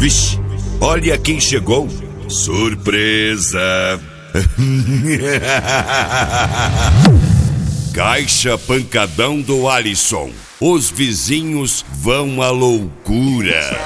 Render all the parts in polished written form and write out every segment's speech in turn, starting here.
Vixe, olha quem chegou. Surpresa! Caixa Pancadão do Alisson. Os vizinhos vão à loucura.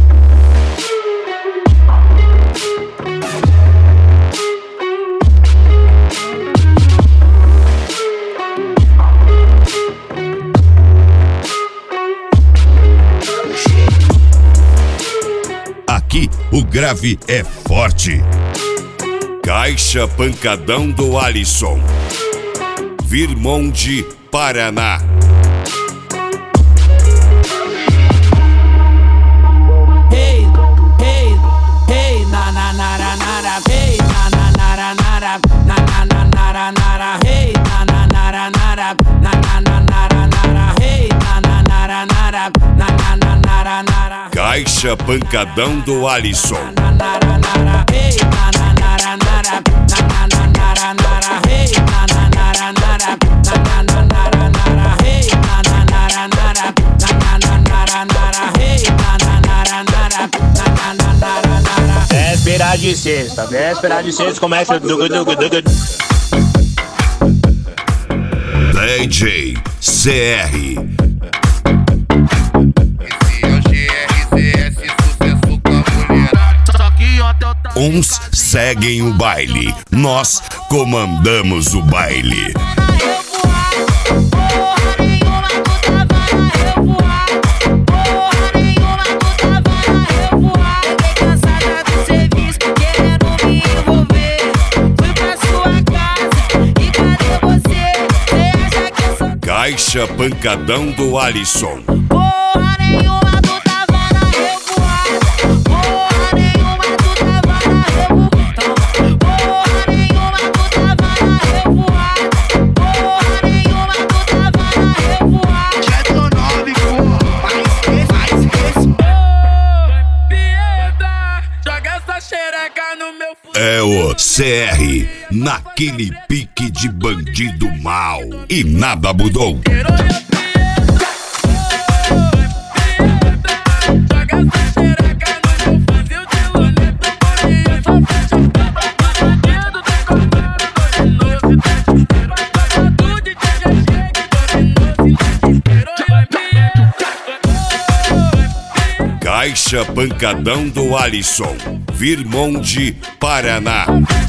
Aqui o grave é forte. Caixa Pancadão do Alisson, Virmonte, Paraná. Hey, hey, hey, na na nara nara, hey, na na nara nara, na na nara nara, hey, na na nara nara, na na nara nara, hey, na na nara nara, na na nara nara. Caixa Pancadão do Alisson. Na nara nara, hey, na na nara nara, na na nara nara, hey, na na nara nara, na na nara nara, hey, na na nara nara, na na nara nara, hey, na na nara nara, na na nara nara. Véspera de sexta, começa o dugu dugu dugu. DJ CR. Uns seguem o baile, nós comandamos o baile. Caixa Pancadão do Alisson. Porra nenhuma, tu tava na revoada. Porra nenhuma, tu tava na revoada. Porra nenhuma, tu tava na revoada. Porra nenhuma, tu tava na revoada. Jetro 9, porra, faz isso. Pieda, joga essa xereca no meu futuro. É o CR, naquele pique de bandido mal. E nada mudou. Caixa Pancadão do Alisson, Virmonte, Paraná.